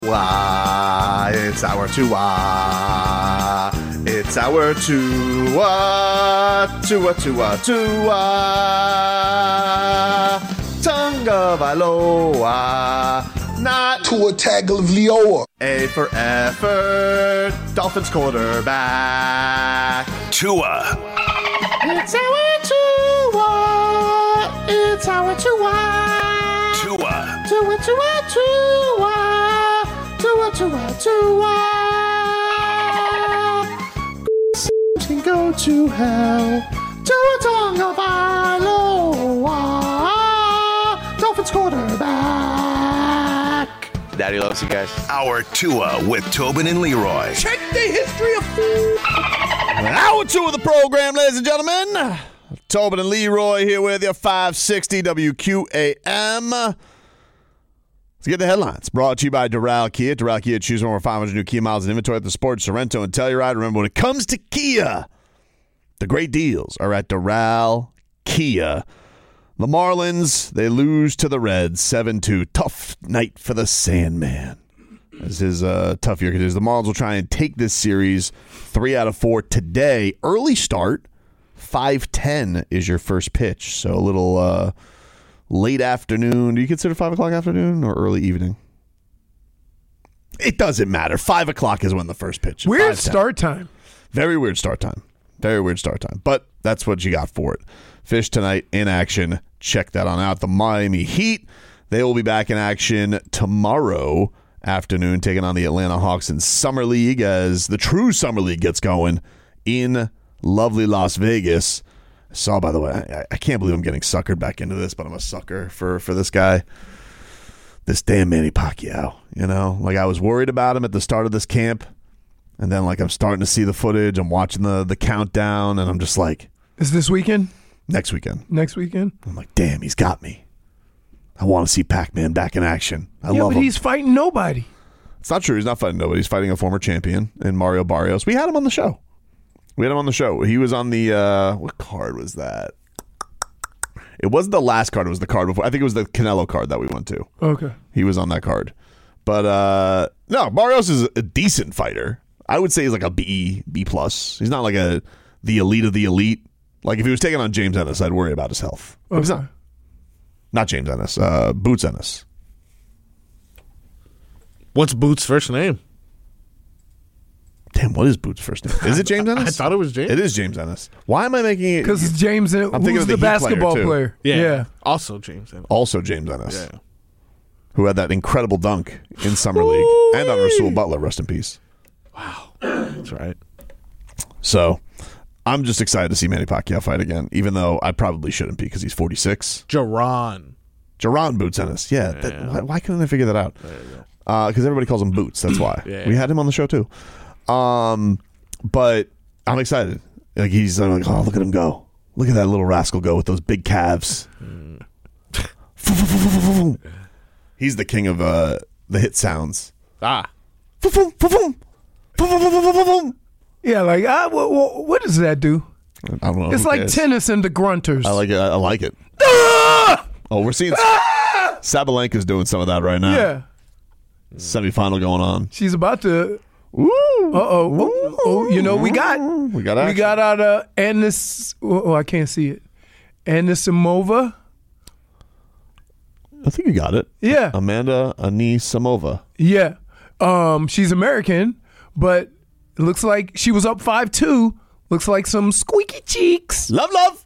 It's our Tua. It's our Tua. Tonga Vailoa. Not Tua Tagovailoa. A for effort. Dolphins quarterback. Tua. It's our Tua. It's our Tua. Tua. Tua, Tua, Tua. Tua, Tua, Tua. Can go to hell. Tua Tonga Vailoa. Dolphins quarterback. Daddy loves you guys. Our Tua with Tobin and Leroy. Check the history of food. Hour 2 of the program, ladies and gentlemen. Tobin and Leroy here with you, 560 WQAM. Let's get the headlines. Brought to you by Doral Kia. Doral Kia, choose one over 500 new Kia miles in inventory at the Sport, Sorrento, and Telluride. Remember, when it comes to Kia, the great deals are at Doral Kia. The Marlins, they lose to the Reds 7-2. Tough night for the Sandman. This is a tough year because the Marlins will try and take this series 3 out of 4 today. Early start, 5:10 is your first pitch. So a little late afternoon. Do you consider 5 o'clock afternoon or early evening? It doesn't matter. 5 o'clock is when the first pitch is. Weird start time. Very weird start time. Very weird start time. But that's what you got for it. Fish tonight in action. Check that on out. The Miami Heat, they will be back in action tomorrow afternoon, taking on the Atlanta Hawks in Summer League as the true Summer League gets going in lovely Las Vegas. I saw, by the way, I can't believe I'm getting suckered back into this, but I'm a sucker for this guy. This damn Manny Pacquiao, you know? Like, I was worried about him at the start of this camp, and then, like, I'm starting to see the footage. I'm watching the countdown, and I'm just like... Is this weekend? Next weekend. Next weekend? I'm like, damn, he's got me. I want to see Pac-Man back in action. I love him. But he's fighting nobody. It's not true. He's not fighting nobody. He's fighting a former champion in Mario Barrios. We had him on the show. He was on the, what card was that? It wasn't the last card. It was the card before. I think it was the Canelo card that we went to. Okay. He was on that card. But, no, Barrios is a decent fighter. I would say he's like a B+. He's not like the elite of the elite. Like, if he was taking on James Ennis, I'd worry about his health. Okay. Not James Ennis. Boots Ennis. What's Boots' first name? Damn, what is Boots' first name? Is it James Ennis? I thought it was James. It is James Ennis. Why am I making it? Because it's James Ennis, who's the basketball player. Yeah. Also James Ennis. Also James Ennis. Yeah. Who had that incredible dunk in Summer League. And on Rasul Butler, rest in peace. Wow. That's right. So, I'm just excited to see Manny Pacquiao fight again, even though I probably shouldn't be because he's 46. Jaron Boots Ennis. Yeah. Why couldn't I figure that out? Because everybody calls him Boots. That's why. We had him on the show, too. But I'm excited. Like, I'm like, oh, look at him go. Look at that little rascal go with those big calves. He's the king of the hit sounds. Ah. Yeah, like, what does that do? I don't know. It's like tennis and the grunters. I like it. I like it. Oh, we're seeing Sabalenka's doing some of that right now. Yeah. Semifinal going on. She's about to... Ooh. Oh, you know, we got out Anis... Oh, I can't see it. Anisimova. I think you got it. Yeah. Amanda Anisimova. Yeah. She's American, but it looks like she was up 5-2. Looks like some squeaky cheeks. Love.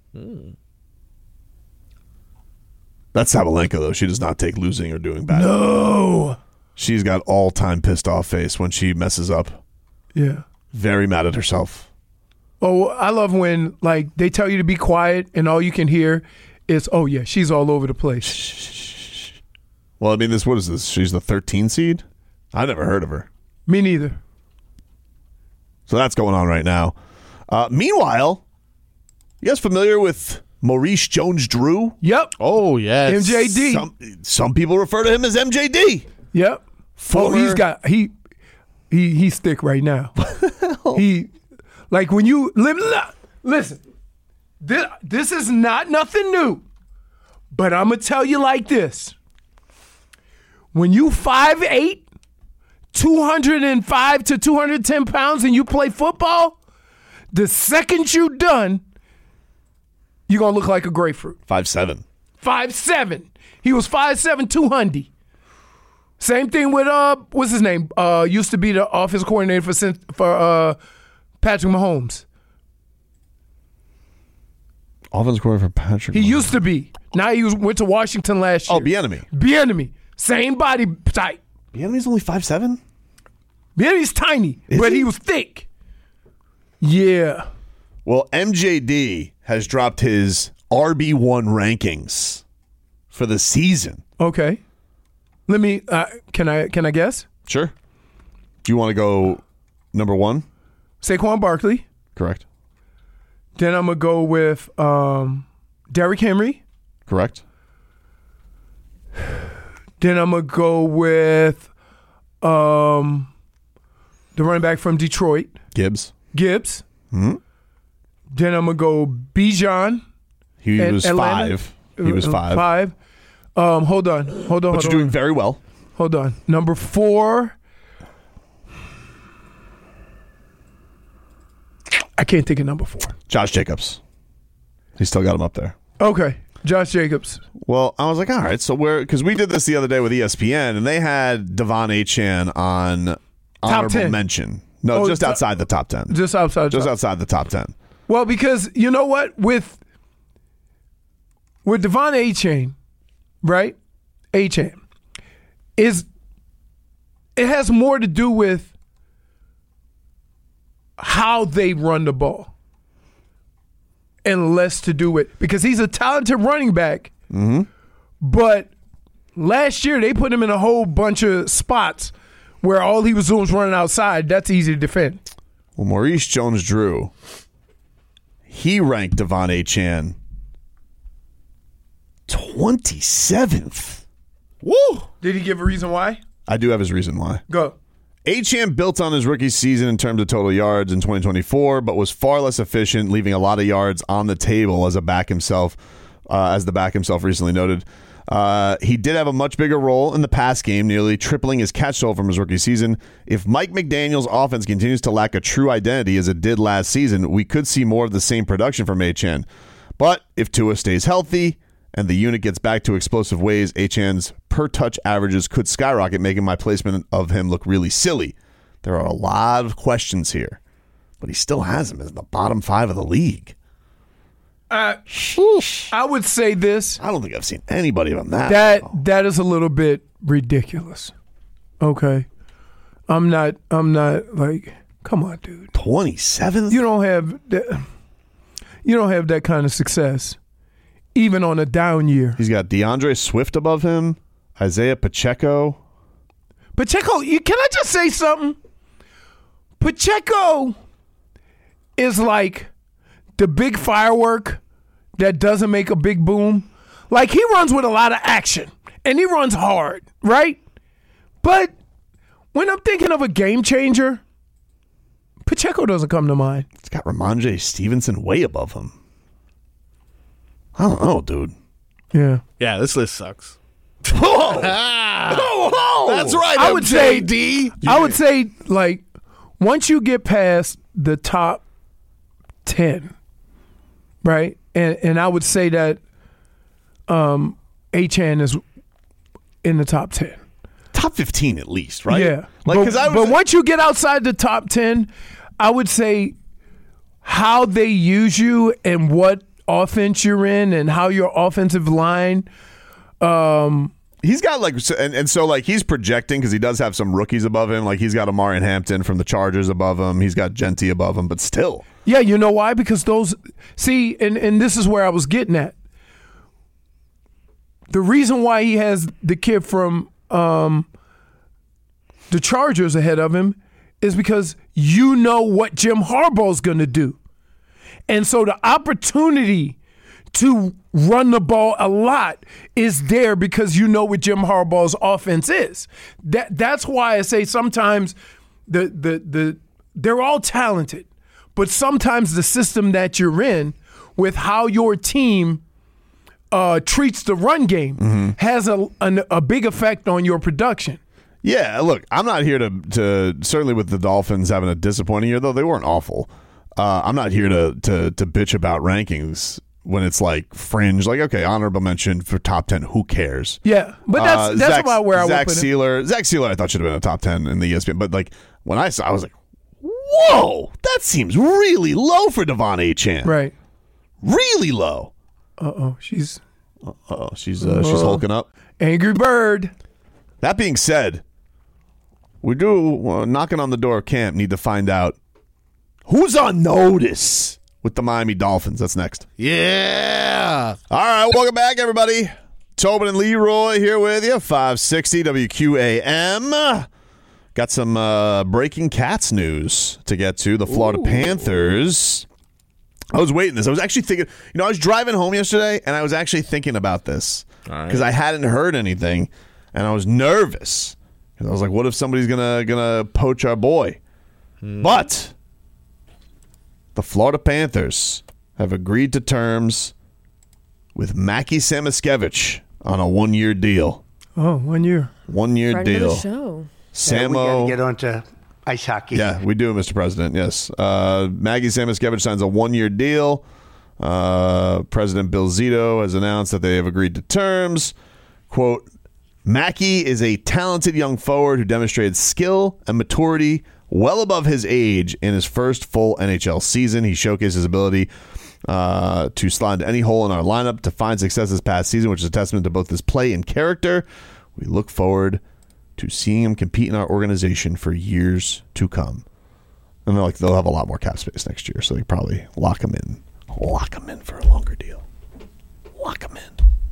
That's Sabalenka, though. She does not take losing or doing bad. No. She's got all-time pissed-off face when she messes up. Yeah. Very mad at herself. Oh, I love when, like, they tell you to be quiet and all you can hear is, oh, yeah, she's all over the place. Well, I mean, what is this? She's the 13 seed? I never heard of her. Me neither. So that's going on right now. Meanwhile, you guys familiar with Maurice Jones-Drew? Yep. Oh, yes. MJD. Some people refer to him as MJD. Yep. He's got he's thick right now. He like when you listen. This is not nothing new, but I'm gonna tell you like this: when you 5'8", 205 to 210 pounds and you play football, the second you done, you're going to look like a grapefruit. 5'7". 5'7". He was 5'7", 200. Same thing with, what's his name? Used to be the offensive coordinator for Patrick Mahomes. Offensive coordinator for Patrick He Mahomes. used to be. Now he went to Washington last year. Oh, Bieniemy. Bieniemy. Same body type. Bieniemy's only 5'7"? Bieniemy's tiny, Is but he? he was thick. Yeah. Well, MJD has dropped his RB1 rankings for the season. Okay. Let me. Can I guess? Sure. Do you want to go number 1? Saquon Barkley. Correct. Then I'm gonna go with Derrick Henry. Correct. Then I'm gonna go with the running back from Detroit, Gibbs. Mm-hmm. Then I'm gonna go Bijan. He was Atlanta. 5. He was 5. 5. Hold on. But you're doing very well. Hold on. Number 4. I can't think of number 4. Josh Jacobs. He still got him up there. Okay. Josh Jacobs. Well, I was like, all right, so because we did this the other day with ESPN, and they had Devon Achane on honorable 10. mention. No, just outside the top 10. Just outside. Just outside the top 10. Well, because you know what? With Devon Achane, right? Achane it has more to do with how they run the ball and less to do with, because he's a talented running back, but last year they put him in a whole bunch of spots where all he was doing was running outside. That's easy to defend. Well, Maurice Jones-Drew, he ranked Devon Achane 27th. Woo! Did he give a reason why? I do have his reason why. Go. Achane built on his rookie season in terms of total yards in 2024, but was far less efficient, leaving a lot of yards on the table as the back himself recently noted. He did have a much bigger role in the pass game, nearly tripling his catch total from his rookie season. If Mike McDaniel's offense continues to lack a true identity as it did last season, we could see more of the same production from Achane. But if Tua stays healthy and the unit gets back to explosive ways, Achane's per-touch averages could skyrocket, making my placement of him look really silly. There are a lot of questions here, but he still has him in the bottom 5 of the league. I would say this. I don't think I've seen anybody on that. That is a little bit ridiculous. Okay. I'm not like, come on, dude. 27th? You don't have that kind of success, even on a down year. He's got DeAndre Swift above him, Isaiah Pacheco. Pacheco, can I just say something? Pacheco is like the big firework that doesn't make a big boom. Like, he runs with a lot of action, and he runs hard, right? But when I'm thinking of a game changer, Pacheco doesn't come to mind. It's got Ramondre Stevenson way above him. I don't know, dude. Yeah. Yeah, this list sucks. Whoa! That's right, I would say, MJD. I would say, like, once you get past the top 10, right? And I would say that Achane is in the top 10. Top 15 at least, right? Yeah. Like, but once you get outside the top 10, I would say how they use you and what offense you're in and how your offensive line he's got so he's projecting because he does have some rookies above him. Like, he's got Amari Hampton from the Chargers above him. He's got Gentry above him, but still. Yeah, you know why? Because those and this is where I was getting at. The reason why he has the kid from the Chargers ahead of him is because you know what Jim Harbaugh's going to do. And so the opportunity to run the ball a lot is there because you know what Jim Harbaugh's offense is. That's why I say sometimes they're all talented, but sometimes the system that you're in with how your team treats the run game has a big effect on your production. Yeah, look, I'm not here to certainly with the Dolphins having a disappointing year, though they weren't awful. I'm not here to bitch about rankings when it's like fringe. Like, okay, honorable mention for top 10. Who cares? Yeah, but that's about where I would put it. Zach Sealer, I thought should have been a top 10 in the ESPN. But like when I saw, I was like, whoa, that seems really low for Devon Achane. Right. Really low. She's hulking up. Angry Bird. That being said, we do knocking on the door of camp. Need to find out who's on notice with the Miami Dolphins. That's next. Yeah. All right, welcome back, everybody. Tobin and Leroy here with you. 560 WQAM. Got some breaking Cats news to get to. The Florida Panthers. I was waiting this. I was actually thinking. I was driving home yesterday, and I was actually thinking about this because I hadn't heard anything, and I was nervous. I was like, what if somebody's gonna poach our boy? But the Florida Panthers have agreed to terms with Mackie Samoskevich on a 1-year deal. Oh, 1 year. 1-year deal. Show. We got to get on to ice hockey. Yeah, we do, Mr. President, yes. Maggie Samoskevich signs a 1-year deal. President Bill Zito has announced that they have agreed to terms. Quote, Mackie is a talented young forward who demonstrated skill and maturity well above his age in his first full NHL season. He showcased his ability to slide into any hole in our lineup to find success this past season, which is a testament to both his play and character. We look forward to seeing him compete in our organization for years to come. And they'll have a lot more cap space next year, so they probably lock him in for a longer deal. Lock him in.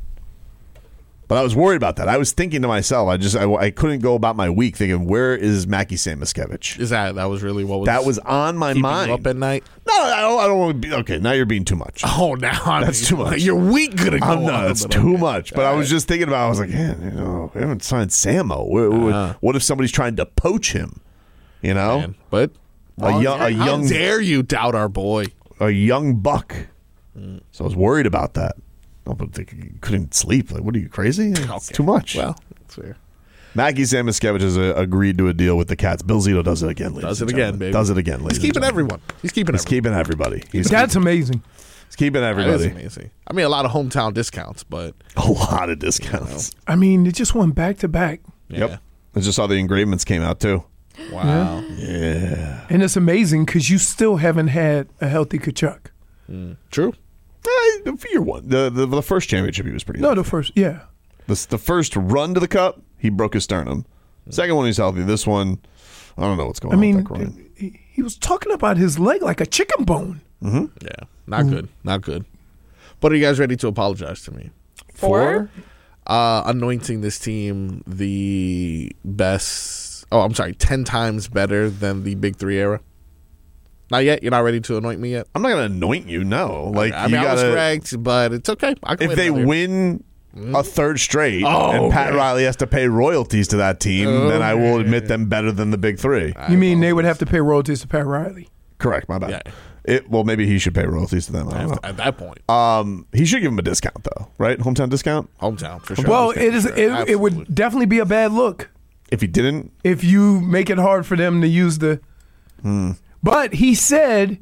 But I was worried about that. I was thinking to myself, I couldn't go about my week thinking, where is Mackie Samoskevich? Is that was really what was that was on my mind? You up at night? No, I don't want to be. Okay, now you're being too much. Oh, now that's too much. Your week could go. That's too much. But I was just thinking about. I was like, man, we haven't signed Samo. What if somebody's trying to poach him? Man, but a young. How dare you doubt our boy? A young buck. So I was worried about that. But they couldn't sleep. Like, what are you, crazy? It's too much. Well, that's fair. Mackie Samoskevich has agreed to a deal with the Cats. Bill Zito does it again, ladies. Does it again, baby. Does it again, ladies. He's keeping everyone. He's keeping everybody. That's amazing. He's keeping everybody. That is amazing. I mean, a lot of hometown discounts, but a lot of discounts. I mean, it just went back to back. Yeah. Yep. I just saw the engravements came out too. Wow. Yeah. And it's amazing because you still haven't had a healthy Kachuk. True. For year one, the first championship he was pretty. No, the first, yeah. The first run to the cup, he broke his sternum. Second one, he's healthy. This one, I don't know what's going on with that groin. He was talking about his leg like a chicken bone. Mm-hmm. Yeah, not good, not good. But are you guys ready to apologize to me for anointing this team the best? Oh, I'm sorry, 10 times better than the Big Three era. Not yet. You're not ready to anoint me yet. I'm not going to anoint you. No, like I was correct, but it's okay. If they win a third straight and Pat Riley has to pay royalties to that team, then I will admit them better than the Big Three. You mean they would have to pay royalties to Pat Riley? Correct. My bad. Yeah. Well, maybe he should pay royalties to them. I don't know. At that point, he should give him a discount though, right? Hometown discount. Hometown for sure. Well, it would definitely be a bad look if he didn't. If you make it hard for them to use the. But he said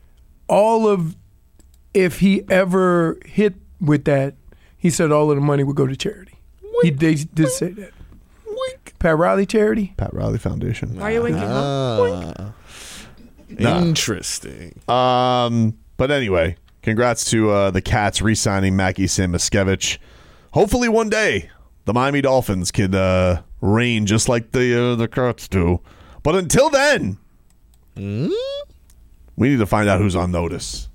if he ever hit with that, he said all of the money would go to charity. He did say that. Pat Riley charity? Pat Riley Foundation. Why are you winking? Interesting. But anyway, congrats to the Cats re-signing Mackie Samoskevich. Hopefully one day the Miami Dolphins could reign just like the Cats do. But until then, we need to find out who's on notice.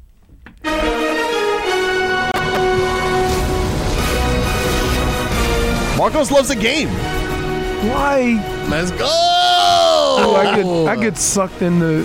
Marcos loves the game. Why? Let's go. I get sucked in the.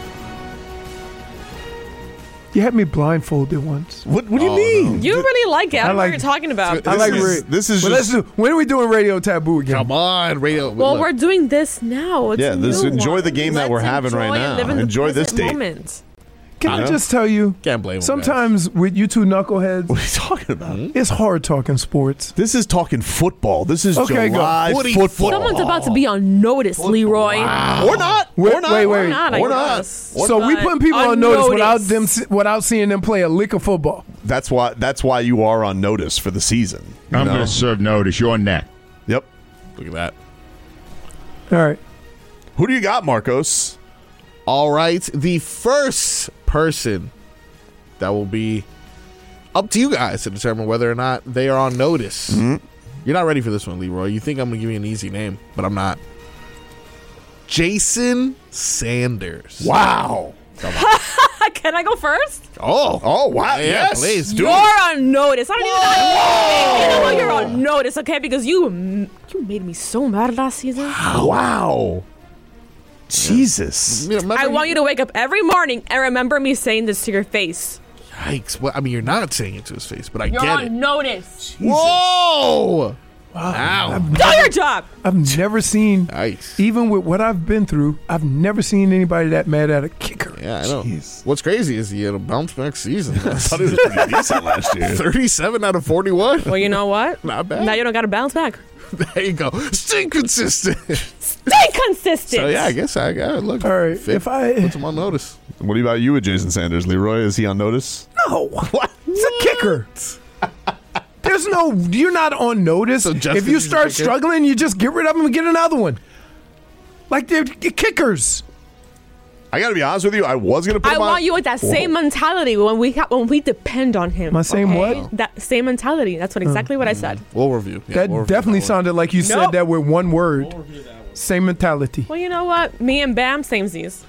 You had me blindfolded once. What do you mean? You really like it. I don't know what like you're talking about. I like this is just, when are we doing Radio Taboo again? Come on, radio. Well, we're doing this now. It's enjoy the game that we're having right now. Enjoy this date. Moment. Can I just tell you? Can't blame him, Sometimes with you two knuckleheads, What are you talking about? it's hard talking sports. This is talking football. This is Okay, go. July football. Someone's about to be on notice, Leroy. Or not. Wait, Or not. wait, Or wait. not, I Or not. guess. So we But putting people on notice without seeing them play a lick of football. That's why you are on notice for the season. You I'm know? going to serve notice. You're next. Yep. Look at that. All right. Who do you got, Marcos? All right, the first person that will be up to you guys to determine whether or not they are on notice. Mm-hmm. You're not ready for this one, Leroy. You think I'm going to give you an easy name, but I'm not. Jason Sanders. Wow. Can I go first? Oh, wow. Yeah, Yes. please. Do You're it. on notice. I don't even know. You know what? You're on notice, okay? Because you made me so mad last season. Wow. Jesus. I want you to wake up every morning and remember me saying this to your face. Yikes. Well, I mean, you're not saying it to his face, but I You're get on it. notice. Whoa! Wow. Do your job. I've never seen, Nice. even with what I've been through, I've never seen anybody that mad at a kicker. Yeah, I know. Jeez. What's crazy is he had a bounce back season. I thought he was pretty decent last year. 37 out of 41. Well, you know what? Not bad. Now you don't got to bounce back. There you go. Stay consistent. Stay consistent. So, yeah, I guess I got to look. All right. Fit. If I Puts him on notice. What about you with Jason Sanders, Leroy? Is he on notice? no, it's a kicker. There's no. You're not on notice. So Justin's if you a start kicker? struggling, you just get rid of them and get another one. Like they're kickers. I got to be honest with you. I was going to put I him on. want you with that same mentality when we depend on him. My same okay? what? That same mentality. That's exactly what I said. We'll review. Yeah, That we'll review definitely that one. sounded like you said Nope. that with one word. Same mentality. Well, you know what? Me and Bam, samesies.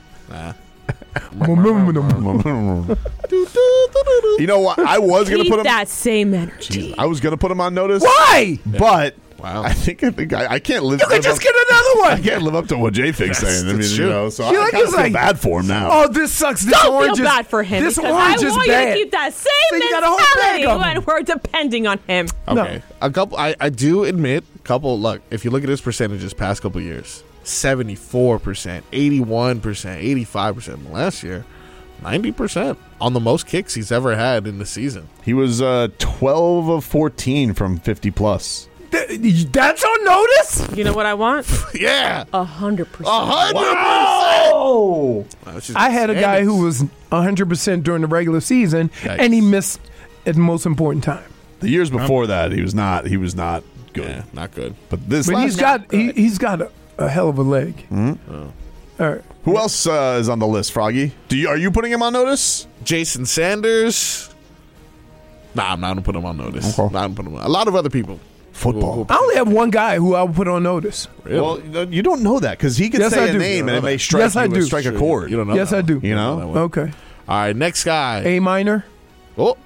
You know what? I was going to Keep put him. that same energy. I was going to put him on notice. Why? But Wow. I think I can't live. You could live just up, get another I one. can't live up to what J Fig's saying. I mean, that's you true. know, so You I like kind of it's feel like- bad for him now. Oh, this sucks. This Don't orange feel is bad for him This because orange I is want you bad. to keep that So same you got a whole bag mentality of 'em. when we're depending on him. Okay. A couple. I do admit, look, if you look at his percentages past couple years, 74%, 81%, 85%. Last year, 90% on the most kicks he's ever had in the season. He was 12 of 14 from 50 plus. That's on notice? You know what I want? Yeah. 100%. 100%. Oh, I had a guy who was 100% during the regular season, Yikes. and he missed at the most important time. the years before that, he was not. He was not good. Yeah, not good. But this. But last- he's got a hell of a leg. Mm-hmm. All right. Who else is on the list, Froggy? Are you putting him on notice? Jason Sanders. Nah, I'm not gonna put him on notice. Okay. Not gonna put him on. A lot of other people. Football. I only have one guy who I would put on notice. Really? Well, you don't know that because he could Yes, I say a do. name and it may Yes, strike I you do. and strike a chord. You don't know. Yes, that I do. one. You know? don't that one. Okay. All right, next guy. A minor. Oh.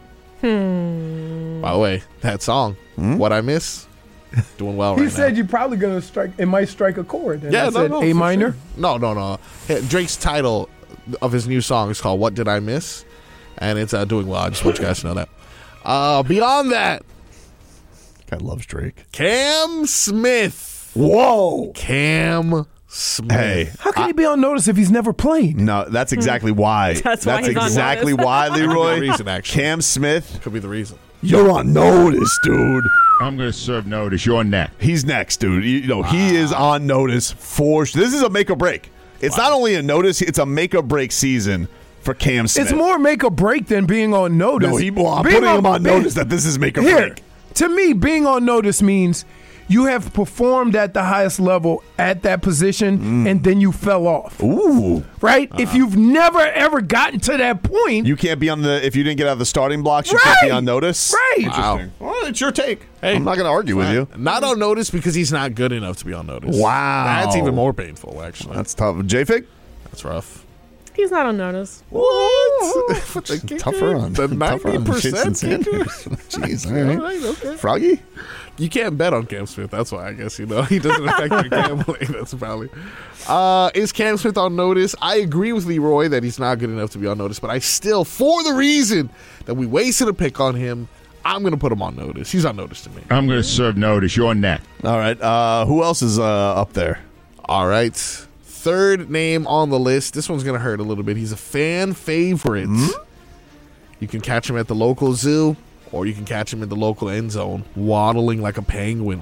By the way, that song, "What I Miss," doing well right He now. said you're probably going to strike. It might strike a chord. And I said no, A for minor. sure. No. Drake's title of his new song is called "What Did I Miss," and it's doing well. I just want you guys to know that. Beyond that, Guy loves Drake. Cam Smith. Whoa. Cam Smith. Hey. How can he be on notice if he's never played? No, that's exactly why. That's why he's on exactly notice. why, Could be the Leroy. reason, actually. Cam Smith, Could be the reason. you're on notice, dude. I'm going to serve notice. You're next. He's next, dude. You know, he is on notice for sure. This is a make or break. It's not only a notice, it's a make or break season for Cam Smith. It's more make or break than being on notice. No, I'm Being putting him on notice that this is make or Here, break. to me, being on notice means you have performed at the highest level at that position, and then you fell off. Ooh. Right? If you've never ever gotten to that point, You can't be on if you didn't get out of the starting blocks, you can't be Right. on notice. Right. Interesting. Well, it's your take. Hey. I'm not going to argue with you. Not on notice because he's not good enough to be on notice. Wow. That's even more painful, actually. That's tough. J-Fig? That's rough. He's not on notice. What? The kicker? Tougher on. The tougher on Jason 90% Sanders. kicker? Jeez, all right. All right, okay. Froggy? You can't bet on Cam Smith. That's why I guess, he doesn't affect your gambling. That's probably. Is Cam Smith on notice? I agree with Leroy that he's not good enough to be on notice, but I still, for the reason that we wasted a pick on him, I'm going to put him on notice. He's on notice to me. I'm going to serve notice. You're next. All right. Who else is up there? All right. third name on the list. This one's going to hurt a little bit. He's a fan favorite. You can catch him at the local zoo, or you can catch him in the local end zone, waddling like a penguin.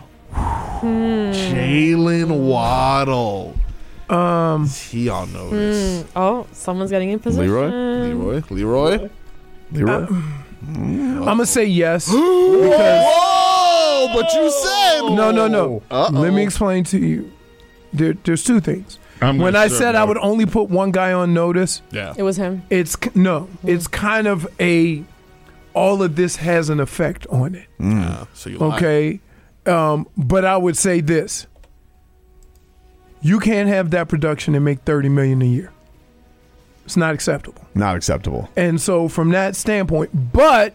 Jalen Waddle. Is he on notice? Oh, someone's getting in position. Leroy? I'm going to say yes. Because Whoa! But you said no. Uh-oh. Let me explain to you. There's two things. I'm When gonna I serve said I notice. would only put one guy on notice, Yeah. It was him. it's kind of all of this has an effect on it. So you lied. Okay, but I would say this: you can't have that production and make $30 million a year. It's not acceptable. Not acceptable. And so, from that standpoint, but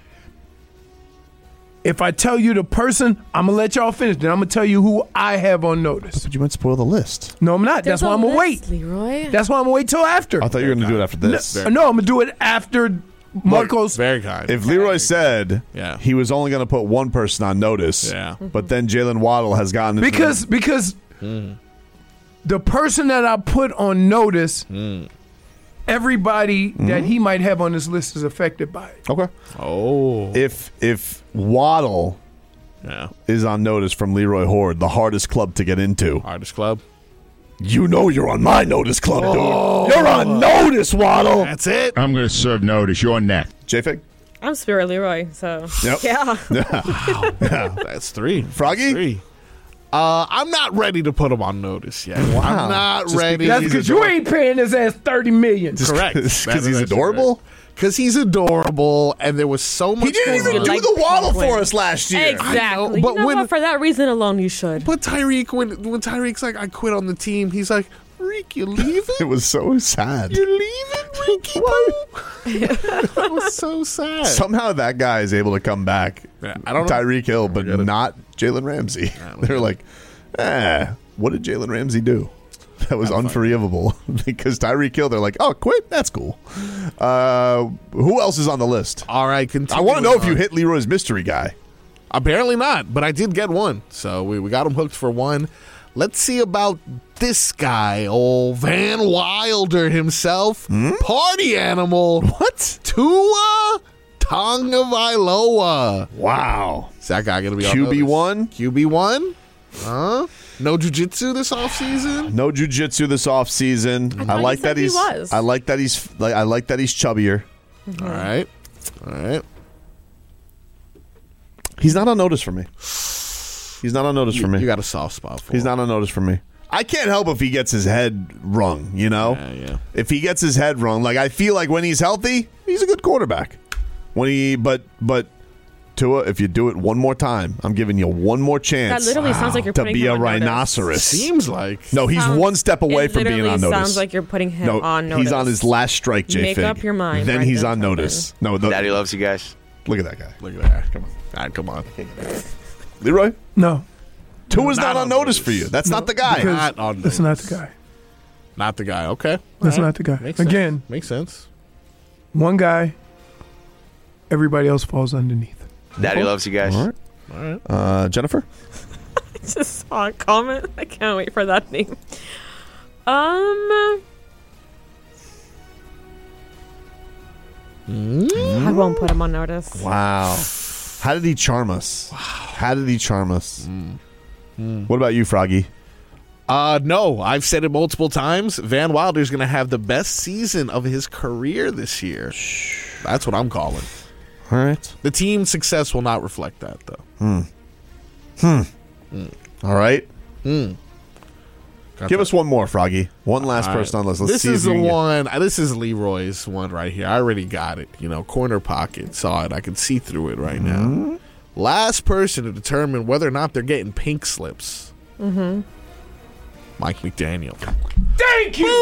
if I tell you the person, I'm gonna let y'all finish. Then I'm gonna tell you who I have on notice. But you might spoil the list. No, I'm not. That's why I'm gonna wait. Leroy. That's why I'm gonna wait till after. I thought you were going to do it after this. No, I'm gonna do it after Marcos. Very kind. If Leroy said Yeah. he was only going to put one person on notice, Yeah. but then Jalen Waddle has gotten into Because the person that I put on notice, everybody that he might have on this list is affected by it. okay. Oh. If Waddle Yeah. is on notice from Leroy Horde, the hardest club to get into, Artist Club. you know you're on my notice club, dude. You're on notice, Waddle. That's it. I'm going to serve notice. You're next. J-Fig? I'm Spirit Leroy, so Yep. yeah. That's three. Froggy? Three. I'm not ready to put him on notice yet. I'm not Just ready. That's because you ain't paying his ass $30 million. correct. Because he's adorable? Because he's adorable, and there was so much. He didn't going even on. do Like the Waddle penguin. for us last year. Exactly. but you know when- what? For that reason alone, you should. But Tyreek, when Tyreek's like, I quit on the team, he's like, Reek, you leaving? It was so sad. You're leaving, Reeky Poo? That was so sad. Somehow that guy is able to come back. Yeah, I don't know. Tyreek Hill, but Forget it. not Jalen Ramsey. They're like, what did Jalen Ramsey do? That was unforgivable. Because Tyreek Hill, they're like, oh, quit? That's cool. Who else is on the list? All right, continue. I want to know if you hit Leroy's mystery guy. Apparently not, but I did get one. So we got him hooked for one. Let's see about this guy, old Van Wilder himself. Party animal. What? Tua Tagovailoa. Wow. Is that guy going to be on notice? QB1? QB1? Huh? No jiu-jitsu this offseason? No jiu-jitsu this offseason. thought I he like said that he he's was. I like that he's chubbier. All right. All right. He's not on notice for me. He's not on notice for me. You got a soft spot for He's him. not on notice for me. I can't help if he gets his head rung, you know? Yeah. If he gets his head rung, like I feel like when he's healthy, he's a good quarterback. But Tua, if you do it one more time, I'm giving you one more That chance literally sounds like you're to putting be him a on notice. rhinoceros. Seems like. No, he's Sounds- one step away it from being literally on notice. Sounds like you're putting him no, on notice. he's on his last strike, J-Fig. Make up your mind Then right he's then, on Tobin. notice. No, Daddy loves you guys. look at that guy. Look at that. Come on. All right, come on. Leroy? No, Tua's Not not on on notice notice. for you. That's not the guy. because Not on that's not the guy. Not the guy. Okay. That's All right. not the guy. Makes sense. Again, Makes sense. one guy, everybody else falls underneath. Daddy loves you guys. All right. All right. Jennifer? Just saw a comment. I can't wait for that name. I won't put him on notice. Wow. How did he charm us? How did he charm us? What about you, Froggy? No, I've said it multiple times. Van Wilder's going to have the best season of his career this year. That's what I'm calling. All right. The team's success will not reflect that, though. All right. Got Give that. us one more, Froggy. One last All right. person on the list. Let's This see is if the you can get- one. This is Leroy's one right here. I already got it. Corner pocket. Saw it. I can see through it right now. Last person to determine whether or not they're getting pink slips. Mike McDaniel. Thank you.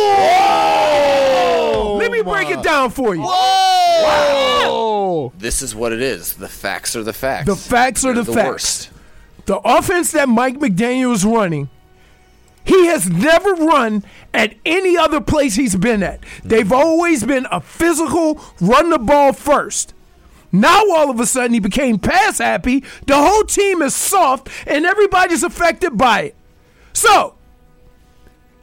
Let me break it down for you. Whoa! This is what it is. The facts are the facts. The facts are They're the the facts. worst. The offense that Mike McDaniel is running, he has never run at any other place he's been at. They've always been a physical, run the ball first. Now all of a sudden he became pass happy. The whole team is soft and everybody's affected by it. So,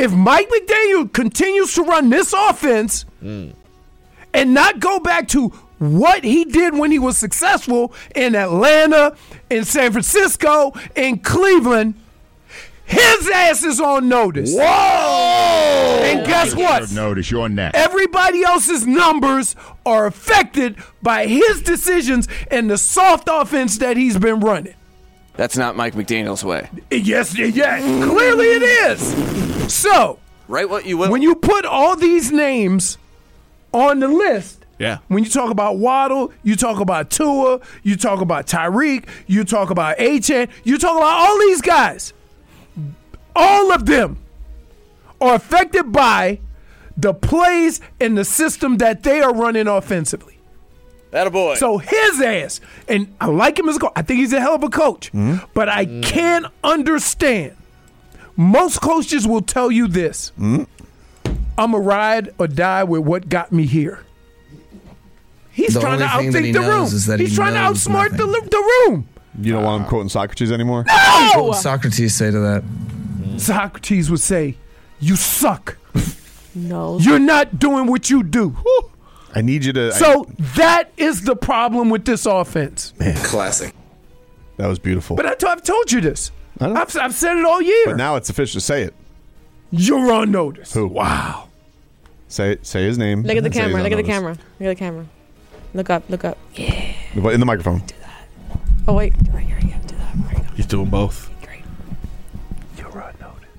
if Mike McDaniel continues to run this offense and not go back to what he did when he was successful in Atlanta, in San Francisco, in Cleveland, his ass is on notice. Whoa! And guess what? Notice you're next. Everybody else's numbers are affected by his decisions and the soft offense that he's been running. That's not Mike McDaniel's way. Yes, clearly it is. So, Write what you will. when you put all these names on the list, Yeah. when you talk about Waddle, you talk about Tua, you talk about Tyreek, you talk about Achane, you talk about all these guys. All of them are affected by the plays and the system that they are running offensively. Attaboy. So his ass, and I like him as a coach. I think he's a hell of a coach. But I can't understand. Most coaches will tell you this. I'm a ride or die with what got me here. He's The trying to only thing that outthink he the knows room. is that He's he trying to knows outsmart nothing. the room. You don't want him quoting Socrates anymore? What would Socrates say to that? Socrates would say, "You suck. No. You're not doing what you do." I need you to. So that is the problem with this offense. Classic. that was beautiful. But I've told you this. I know. I've said it all year. But now it's official. Say it. You're on notice. Who? Wow. Say his name. Look at the and say he's camera. on Look at the notice. camera. Look at the camera. Look up. Look up. Yeah. In the microphone. Oh, wait. Right here. Yeah, do that. There you go. He's doing both. Great. You're on notice.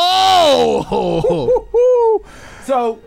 Whoa! So,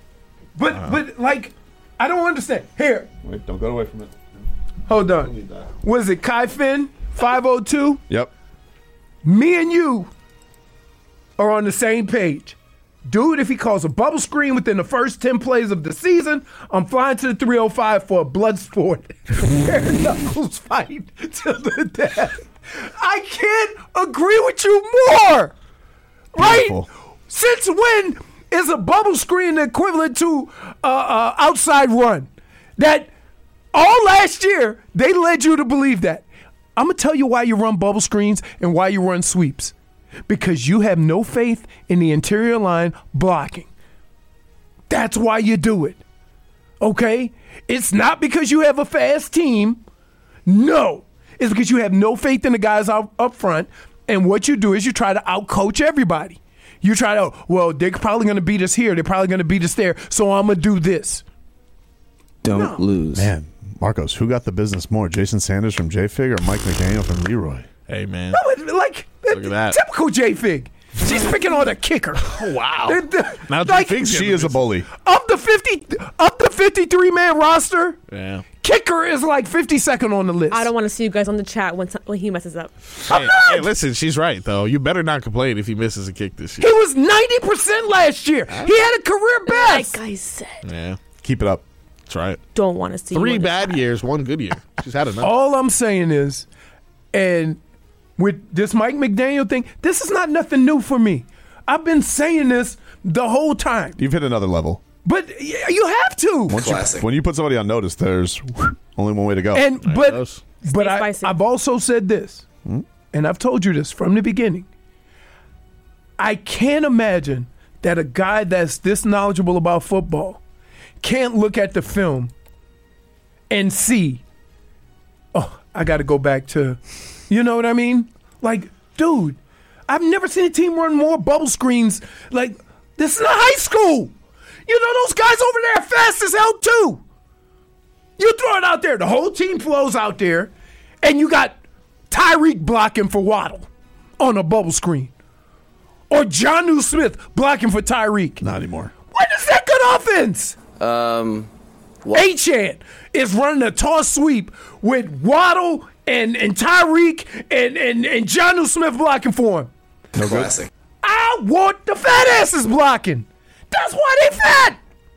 but like, I don't understand. Here, Wait, don't go away from it. hold on. Was it Kai Finn 502? Yep. Me and you are on the same page. Dude, if he calls a bubble screen within the first 10 plays of the season, I'm flying to the 305 for a blood sport. Bare knuckles fight to the death. I can't agree with you more. Beautiful. Right? Since when is a bubble screen equivalent to outside run? That all last year, they led you to believe that. I'm going to tell you why you run bubble screens and why you run sweeps. Because you have no faith in the interior line blocking. That's why you do it. Okay? It's not because you have a fast team. No. It's because you have no faith in the guys up front. And what you do is you try to outcoach everybody. You try to, well, they're probably going to beat us here. They're probably going to beat us there. So I'm going to do this. Don't lose. Man, Marcos, who got the business more? Jason Sanders from J-Fig or Mike McDaniel from Leroy? Hey, man. No, like, Look at that. typical J-Fig. She's picking on the kicker. Wow. Now Like, J-Fig's She is a bully. Of the 53-man roster, Yeah. kicker is like 52nd on the list. I don't want to see you guys on the chat when he messes up. Hey, listen, she's right, though. You better not complain if he misses a kick this He year. was 90% last year. He had a career best. Like I said, Yeah. Keep it up. That's right. don't want to see you 3 on the bad chat. years, 1 good year. She's had enough. All I'm saying is, and with this Mike McDaniel thing, this is not nothing new for me. I've been saying this the whole time. You've hit another level. But you have to. When you put somebody on notice, there's only one way to go. And There it but goes. but Stay spicy. I've also said this, and I've told you this from the beginning. I can't imagine that a guy that's this knowledgeable about football can't look at the film and see, oh, I got to go back to, you know what I mean? Like, dude, I've never seen a team run more bubble screens. Like, this is not high school. You know, those guys over there are fast as hell, too. You throw it out there, the whole team flows out there, and you got Tyreek blocking for Waddle on a bubble screen. Or Jonnu Smith blocking for Tyreek. Not anymore. What is that good offense? Achane is running a toss sweep with Waddle and Tyreek and Jonnu Smith blocking for him. No Classic. I want the fat asses blocking. That's why they fat.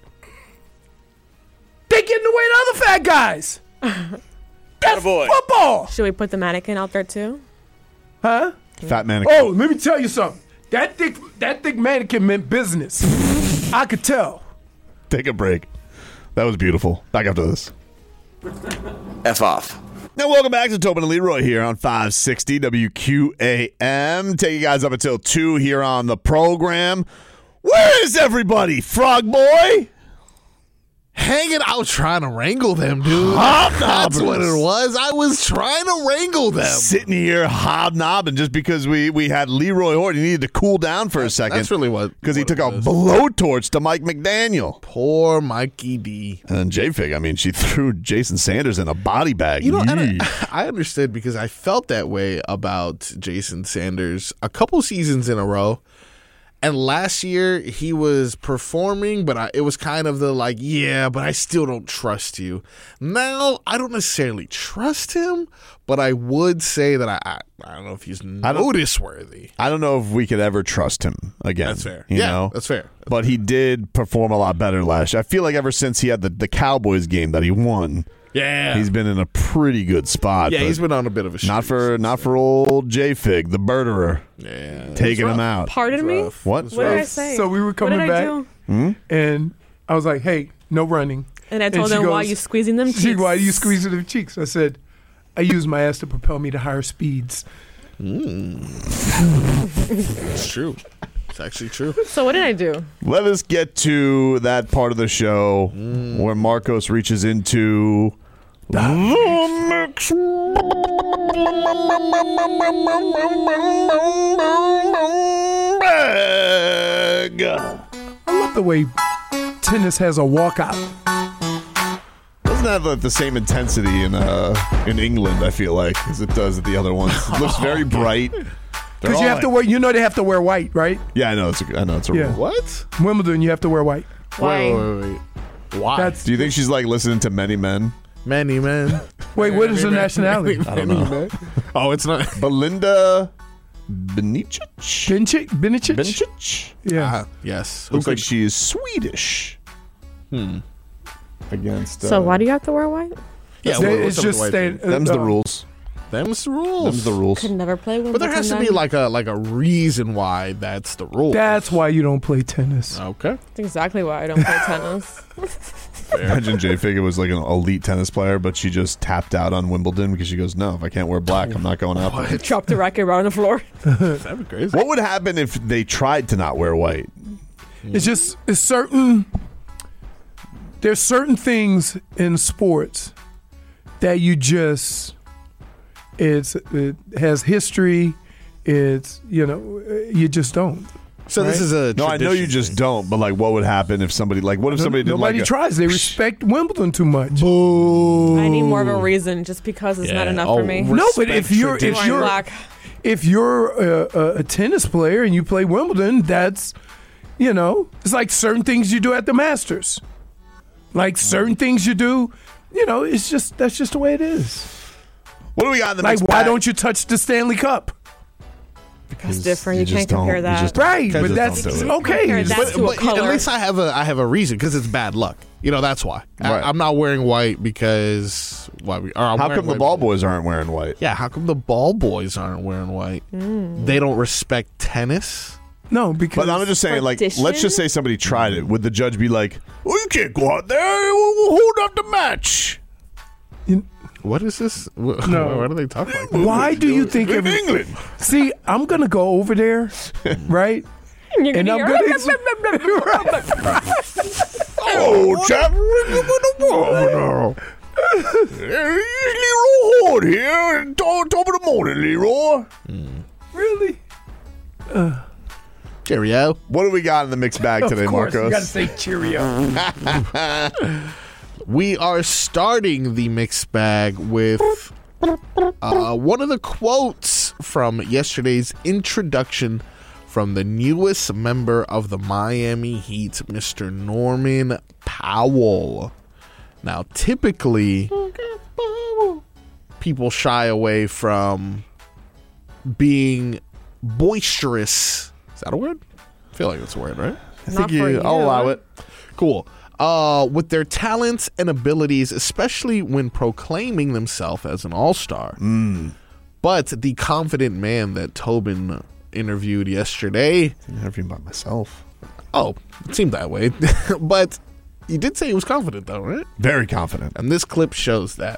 They get in the way of other fat guys. That's Attaboy. football. Should we put the mannequin out there too? Huh? Fat man. Oh, let me tell you something. That thick mannequin meant business. I could tell. Take a break. That was beautiful. Back after this. F off. Now, welcome back to Tobin and Leroy here on 560 WQAM. Take you guys up until 2 here on the program. Where is everybody, Frog Boy? Hanging out trying to wrangle them, dude. That's what it was. I was trying to wrangle them. Sitting here hobnobbing just because we had Leroy Horton. He needed to cool down for a second. That's really what. Because he took a blowtorch to Mike McDaniel. Poor Mikey D. And then J-Fig, I mean, she threw Jason Sanders in a body bag. You know, and I understood because I felt that way about Jason Sanders a couple seasons in a row. And last year, he was performing, but it was kind of the like, yeah, but I still don't trust you. Now, I don't necessarily trust him, but I would say that I don't know if he's notice-worthy. I don't know if we could ever trust him again. That's fair. You know? That's fair. But he did perform a lot better last year. I feel like ever since he had the Cowboys game that he won, he's been in a pretty good spot. Yeah, he's been on a bit of a streak. Not for old J-Fig, the birderer. Yeah. Taking him out. Pardon me? What? What did I say? So we were coming What did I back, do? and I was like, "Hey, no running." And I told she them, why are goes- you squeezing them cheeks? Why are you squeezing them cheeks? I said, "I use my ass to propel me to higher speeds." It's true. It's actually true. So what did I do? Let us get to that part of the show where Marcos reaches into the mix bag. I love the way tennis has a walkout. Doesn't have the same intensity in England, I feel like, as it does at the other ones. It looks very bright. Because you have to wear, they have to wear white, right? Yeah, I know it's a rule. What? Wimbledon, you have to wear white. Why? Wait. Why? Do you think she's like listening to Many Men? Many men. Wait, what is her nationality? I don't know. Oh, it's not. Belinda Benicic? Benicic? Yeah. Yes. Looks like she is Swedish. Against. So why do you have to wear white? Yeah, it's just staying. Them's the rules. Them's the rules. Them's the rules. Could never play Wimbledon. But there has to be like a reason why that's the rule. That's why you don't play tennis. Okay. That's exactly why I don't play tennis. Imagine J-Fig was like an elite tennis player, but she just tapped out on Wimbledon because she goes, no, if I can't wear black, I'm not going out there. Drop the racket right on the floor. That'd be crazy. What would happen if they tried to not wear white? There's certain things in sports that you just, it has history. It's, you just don't. So this is a No, I know you tradition just thing. don't, but like what would happen if somebody, like what if somebody did Nobody like tries. They respect Wimbledon too much. I need more of a reason. Just because it's not enough for me. No, but if you're Wearing black. if you're a tennis player and you play Wimbledon, that's, it's like certain things you do at the Masters. Like certain things you do, that's just the way it is. What do we got in the Like, mixed why bag? don't you touch the Stanley Cup? That's different. You just can't compare don't- you that. just- Right, Can't but just that's don't do it. okay. Compare that to a But color. at least I have a reason because it's bad luck. That's why. Right. I'm not wearing white because How come the ball boys aren't wearing white? Yeah, how come the ball boys aren't wearing white? They don't respect tennis. No, because But I'm just saying, like, Tradition? let's just say somebody tried it. Would the judge be like, "Well, you can't go out there. We'll hold up the match." What is this? No. What are they talking like? why do you think in England? See, I'm gonna go over there, right? You're And gonna I'm hear- gonna Oh, chap, Leroy Horde here. Top of the morning, Leroy. really. Cheerio. What do we got in the mixed bag today, Of course, you gotta Marcos? say cheerio. We are starting the mixed bag with one of the quotes from yesterday's introduction from the newest member of the Miami Heat, Mr. Norman Powell. Now, typically, people shy away from being boisterous. Is that a word? I feel like it's a word, right? I Not think for you. I'll allow it. Cool. With their talents and abilities, especially when proclaiming themselves as an all-star. But the confident man that Tobin interviewed yesterday, Interviewing by myself. it seemed that way. But you did say he was confident, though, right? Very confident. And this clip shows that.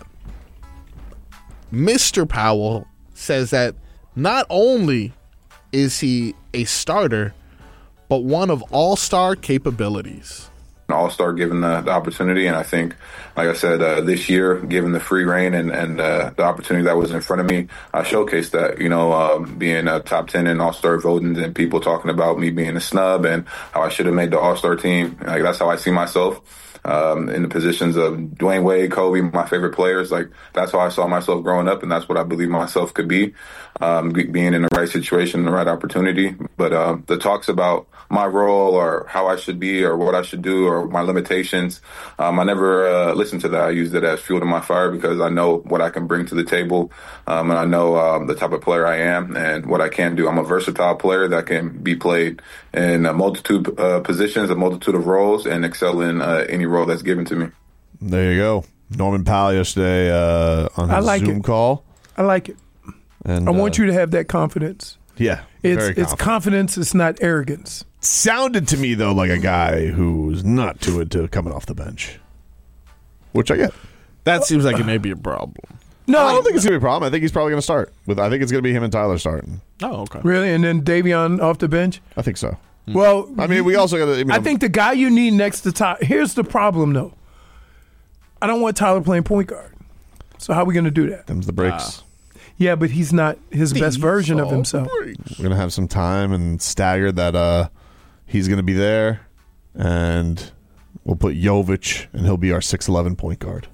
Mr. Powell says that not only is he a starter, but one of all-star capabilities. An all-star given the opportunity, and I think, like I said, this year, given the free reign and the opportunity that was in front of me, I showcased that, being a top 10 in all-star voting and people talking about me being a snub and how I should have made the all-star team. Like, that's how I see myself. In the positions of Dwayne Wade, Kobe, my favorite players. Like, that's how I saw myself growing up, and that's what I believe myself could be, being in the right situation, the right opportunity. But the talks about my role or how I should be or what I should do or my limitations, I never listened to that. I used it as fuel to my fire because I know what I can bring to the table, and I know the type of player I am and what I can do. I'm a versatile player that can be played in a multitude of positions, a multitude of roles, and excel in any role that's given to me. There you go. Norman Powell yesterday on his Zoom call. I like it. And I want you to have that confidence. Yeah. It's confidence. It's not arrogance. Sounded to me, though, like a guy who's not too into coming off the bench, which I get. That seems like it may be a problem. No, I don't think it's going to be a problem. I think he's probably going to start. I think it's going to be him and Tyler starting. Oh, okay. Really? And then Davion off the bench? I think so. Well, I mean, we also got to. I think the guy you need next to Tyler. Here's the problem, though. I don't want Tyler playing point guard. So how are we going to do that? Them's the breaks. Yeah, but he's not his best version of himself. We're going to have some time and stagger that he's going to be there, and we'll put Jovic, and he'll be our 6'11" point guard.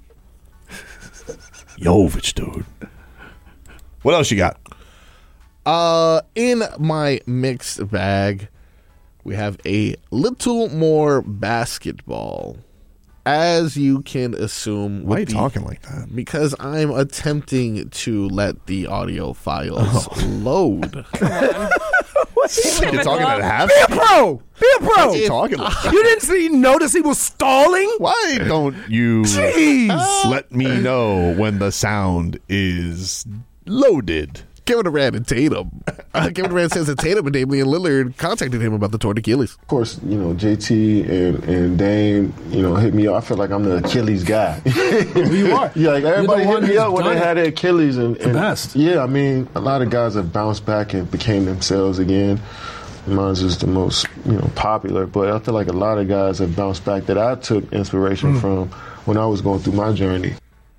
Jovic, dude. What else you got? In my mixed bag, we have a little more basketball. As you can assume. Why are you talking like that? Because I'm attempting to let the audio files load. You're talking at half? Be a pro! Be a pro! What's he talking like? You didn't notice he was stalling? Why don't you let me know when the sound is loaded? Kevin Durant and Tatum. Kevin Durant says that Tatum and Damian Lillard contacted him about the torn Achilles. Of course, JT and Dame, hit me up. I feel like I'm the Achilles guy. You are. Yeah, like everybody hit me up when they had their Achilles. And the best. Yeah, I mean, a lot of guys have bounced back and became themselves again. Mine's is the most, popular. But I feel like a lot of guys have bounced back that I took inspiration from when I was going through my journey.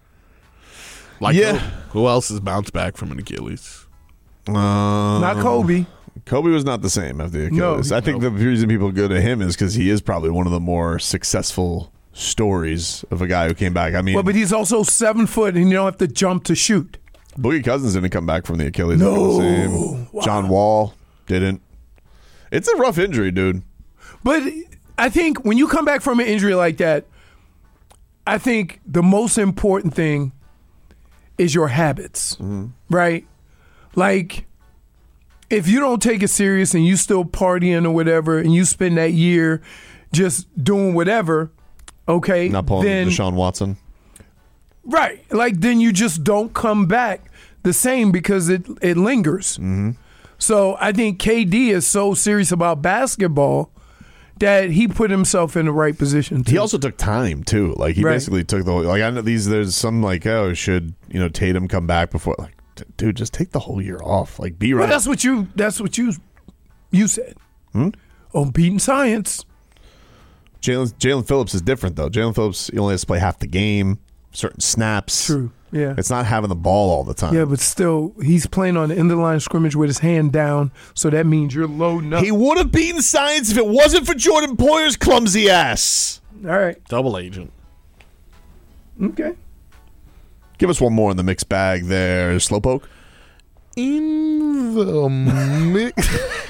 Who else has bounced back from an Achilles? Not Kobe. Kobe was not the same after the Achilles. I think the reason people go to him is because he is probably one of the more successful stories of a guy who came back. I mean, but he's also 7 foot, and you don't have to jump to shoot. Boogie Cousins didn't come back from the Achilles. No. Wow. John Wall didn't. It's a rough injury, dude. But I think when you come back from an injury like that, I think the most important thing is your habits, right? Like, if you don't take it serious and you still partying or whatever, and you spend that year just doing whatever, okay, not pulling then Deshaun Watson, right? Like, then you just don't come back the same because it lingers. So I think KD is so serious about basketball that he put himself in the right position too. He also took time too. Like he basically took the I know there's some like, oh, should Tatum come back before? Like, dude, just take the whole year off. Like, be right. Well, that's what you said. On Beating Science. Jalen Phillips is different though. Jalen Phillips, he only has to play half the game, certain snaps. True. Yeah. It's not having the ball all the time. Yeah, but still, he's playing on the end of the line of scrimmage with his hand down, so that means you're loading up. He would have beaten Science if it wasn't for Jordan Poyer's clumsy ass. All right. Double agent. Okay. Give us one more in the mixed bag there, Slowpoke. In the mix.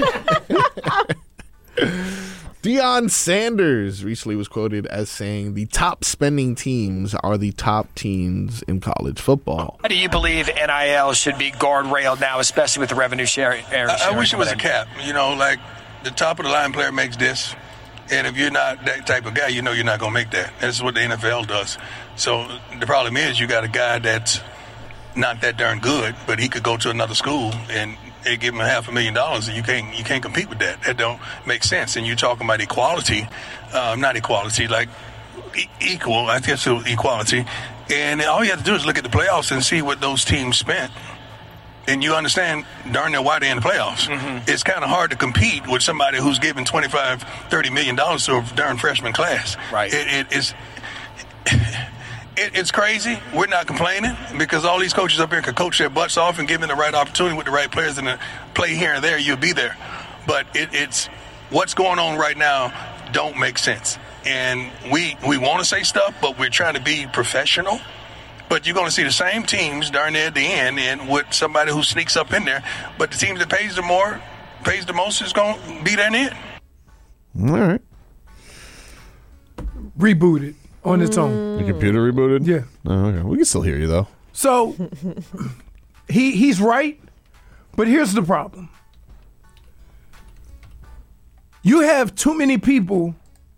Deion Sanders recently was quoted as saying the top spending teams are the top teams in college football. How do you believe NIL should be guardrailed now, especially with the revenue sharing? I wish it was a cap. Like the top of the line player makes this, and if you're not that type of guy, you're not going to make that. That's what the NFL does. So the problem is you got a guy that's not that darn good, but he could go to another school and they give him $500,000, and you can't compete with that. That don't make sense. And you're talking about equality, not equality, like equal. I guess it was equality. And all you have to do is look at the playoffs and see what those teams spent. and you understand darn near why they're in the playoffs. It's kind of hard to compete with somebody who's giving $25-30 million to a darn freshman class. Right. It's crazy. We're not complaining because all these coaches up here can coach their butts off and give them the right opportunity with the right players and play here and there. You'll be there. But it's what's going on right now don't make sense. And we want to say stuff, but we're trying to be professional. But you're going to see the same teams darn near at the end and with somebody who sneaks up in there. But the team that pays the most is going to be there in the end. All right. Rebooted on its own. The computer rebooted? Yeah. Oh, okay. We can still hear you, though. So he's right, but here's the problem. You have too many people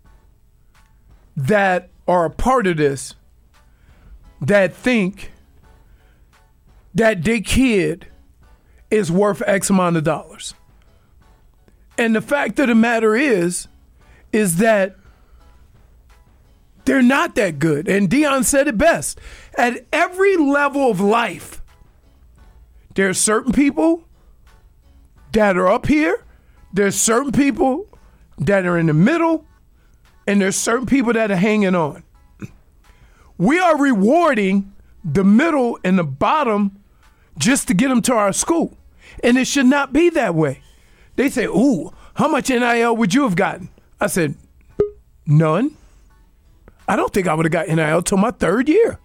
that are a part of this that think that their kid is worth X amount of dollars. And the fact of the matter is that they're not that good. And Deion said it best. At every level of life, there are certain people that are up here, there's certain people that are in the middle, and there's certain people that are hanging on. We are rewarding the middle and the bottom just to get them to our school. And it should not be that way. They say, ooh, how much NIL would you have gotten? I said, none. I don't think I would have got NIL till my third year.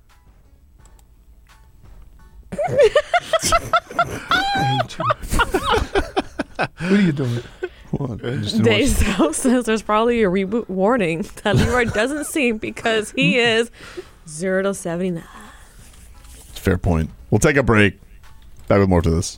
What are you doing? Dave South says there's probably a reboot warning that Leroy doesn't see because he is 0 to 79. Fair point. We'll take a break. Back with more to this.